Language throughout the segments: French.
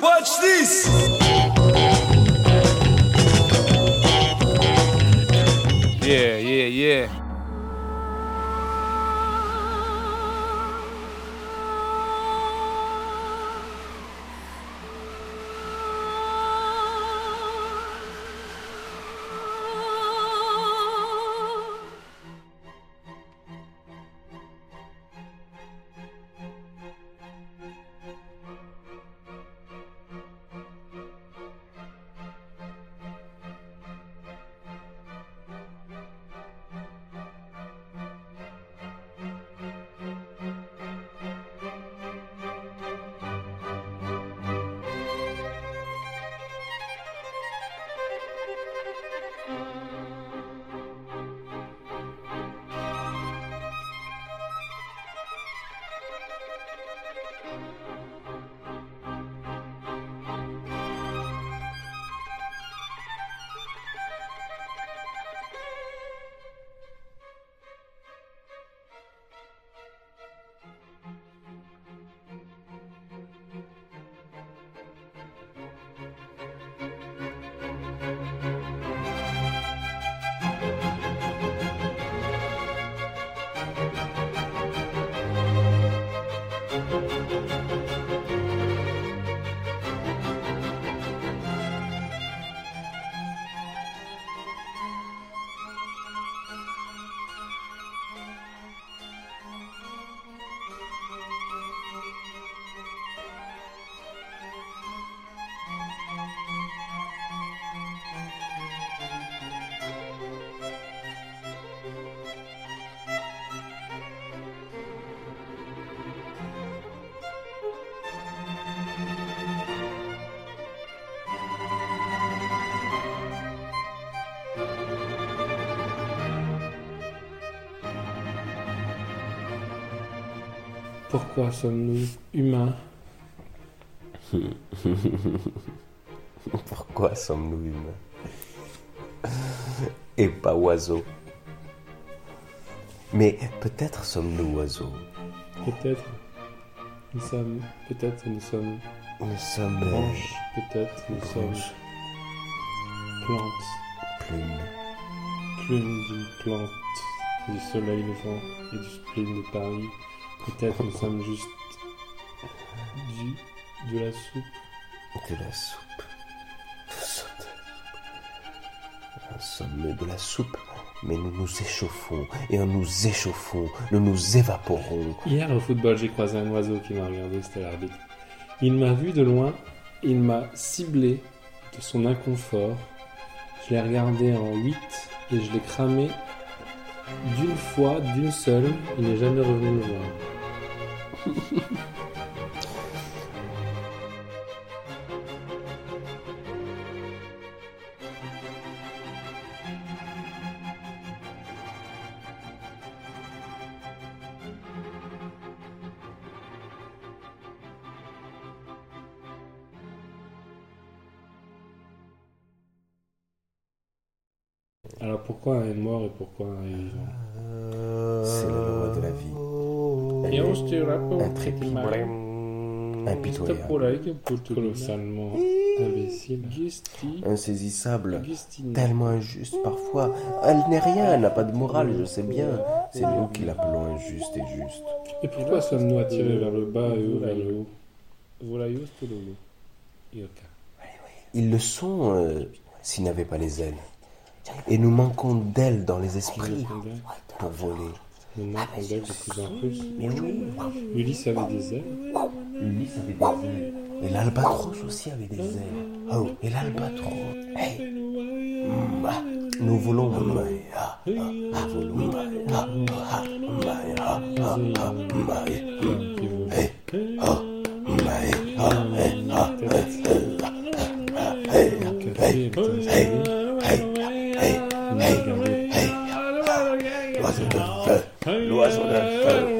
Watch this. Yeah. Pourquoi sommes-nous humains? Pourquoi sommes-nous humains et pas oiseaux? Mais peut-être sommes-nous oiseaux. Peut-être nous sommes Nous sommes branches, peut-être nous sommes branches, plantes, plumes. plumes d'une plante, du soleil levant et du spleen de Paris. Peut-être nous sommes juste de la soupe. De la soupe. Nous sommes de la soupe, mais nous nous échauffons. Et en nous échauffons, nous nous évaporons. Hier au football, j'ai croisé un oiseau qui m'a regardé, c'était l'arbitre. Il m'a vu de loin, il m'a ciblé de son inconfort. Je l'ai regardé en 8 et je l'ai cramé d'une fois, d'une seule. Il n'est jamais revenu me voir. Alors pourquoi un est mort et pourquoi un est vivant? C'est la loi de la vie. Intrépide, impitoyable, Colossalement imbécile, insaisissable, tellement injuste parfois. Elle n'est rien, elle n'a pas de morale, je sais bien. C'est nous qui l'appelons injuste et juste. Et pourquoi sommes-nous attirés vers le bas et eux vers le haut? Ils le sont s'ils n'avaient pas les ailes. Et nous manquons d'ailes dans les esprits pour voler. Nous manquons d'ailes de plus en plus. Mais oui, Ulysse avait des ailes. Ulysse avait des ailes. Et l'albatros aussi avait des ailes. Oh, et l'albatros. Hey. Nous volons. Volons. L'oiseau de feu.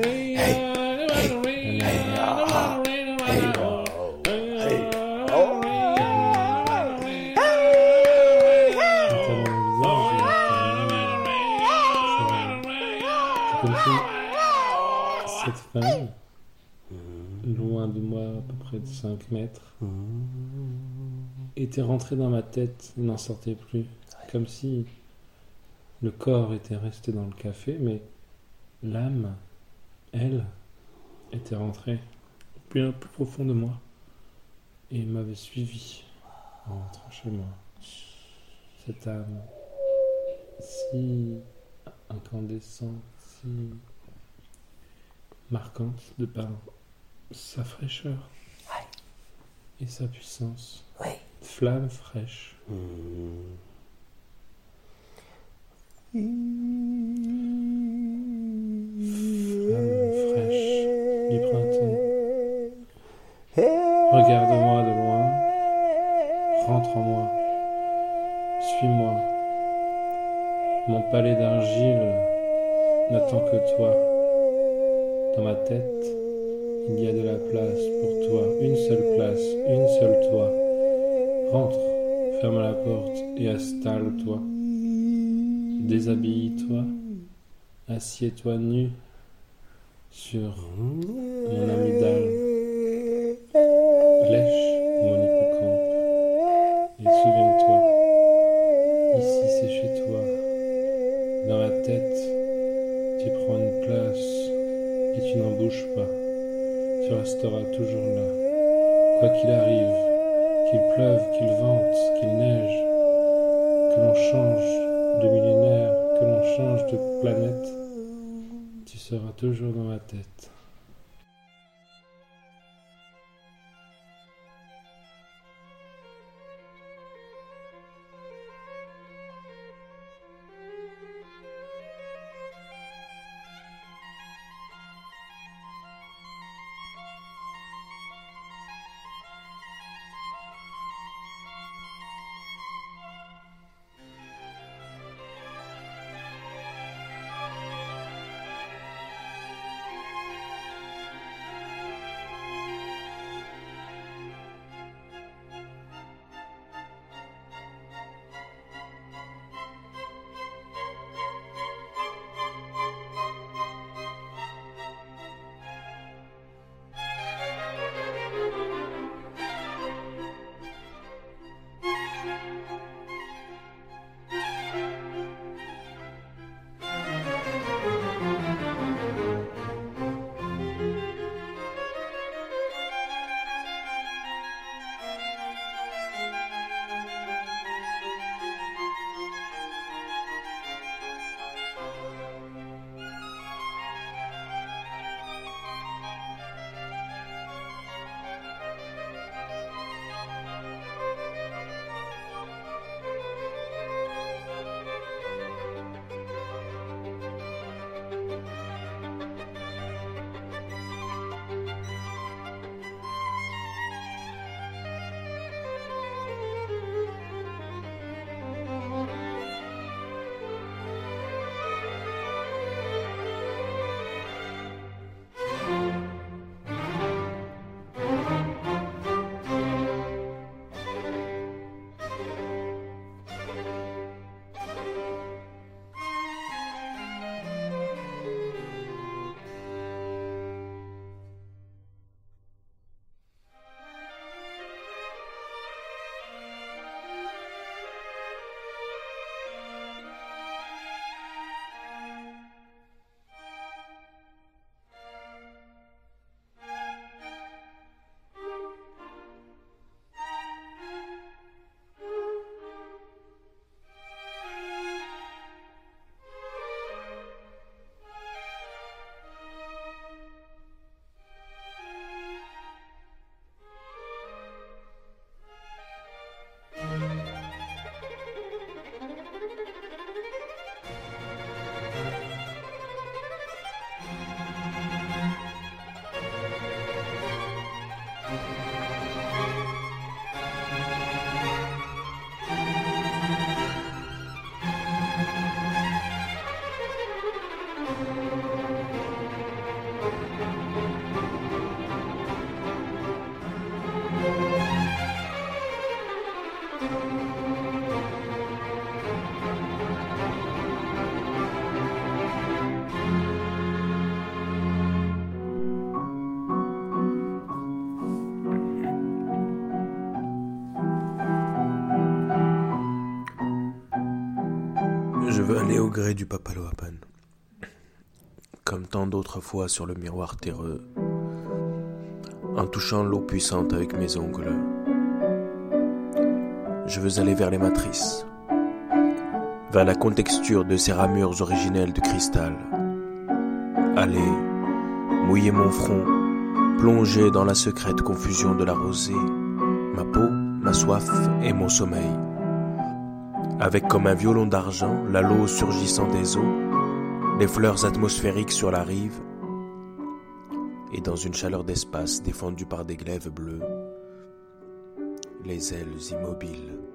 Cette femme, loin loin de moi, à peu près de 5 mètres, était rentré dans ma tête et n'en sortait plus. Comme si le corps était resté dans le café, mais l'âme, elle, était rentrée bien plus profond de moi et m'avait suivi en rentrant chez moi. Cette âme si incandescente, si marquante de par sa fraîcheur et sa puissance. Flamme fraîche. Flamme fraîche du printemps. Regarde-moi de loin, rentre en moi, suis-moi. Mon palais d'argile n'attend que toi. Dans ma tête, il y a de la place pour toi, une seule place, une seule toi. Rentre, ferme la porte et installe-toi. Déshabille-toi, assieds-toi nu sur mon amygdale. Lèche mon hippocampe et souviens-toi, ici c'est chez toi. Dans ma tête, tu prends une place et tu n'en bouges pas. Tu resteras toujours là. Quoi qu'il arrive, qu'il pleuve, qu'il vente, qu'il neige, que l'on change de millénaire, que l'on change de planète, tu seras toujours dans ma tête. veux aller au gré du Papaloapan, comme tant d'autres fois sur le miroir terreux, en touchant l'eau puissante avec mes ongles. Je veux aller vers les matrices, vers la contexture de ces ramures originelles de cristal. Aller mouiller mon front, plonger dans la secrète confusion de la rosée, ma peau, ma soif et mon sommeil. Avec comme un violon d'argent, l'halo surgissant des eaux, les fleurs atmosphériques sur la rive, et dans une chaleur d'espace défendue par des glaives bleus, les ailes immobiles